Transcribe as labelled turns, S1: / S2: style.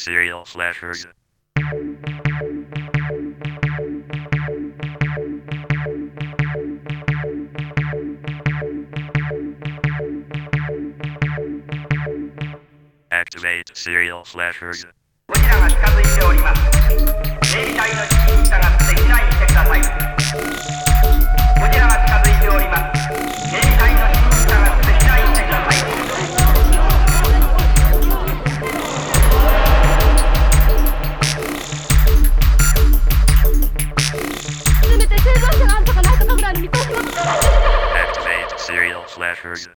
S1: serial flashers. Activate serial flashers.
S2: ゴジラが近づいております。自衛隊の指示に従って避難してください。